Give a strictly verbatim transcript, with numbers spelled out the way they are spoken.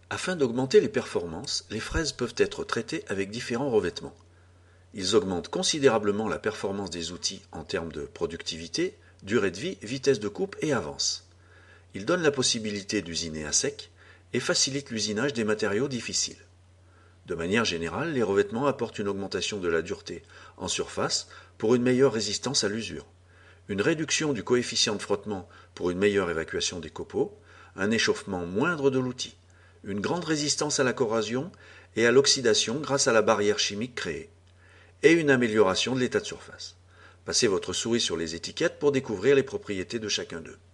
Afin d'augmenter les performances, les fraises peuvent être traitées avec différents revêtements. Ils augmentent considérablement la performance des outils en termes de productivité, durée de vie, vitesse de coupe et avance. Ils donnent la possibilité d'usiner à sec et facilitent l'usinage des matériaux difficiles. De manière générale, les revêtements apportent une augmentation de la dureté en surface pour une meilleure résistance à l'usure, une réduction du coefficient de frottement pour une meilleure évacuation des copeaux, un échauffement moindre de l'outil, une grande résistance à la corrosion et à l'oxydation grâce à la barrière chimique créée, et une amélioration de l'état de surface. Passez votre souris sur les étiquettes pour découvrir les propriétés de chacun d'eux.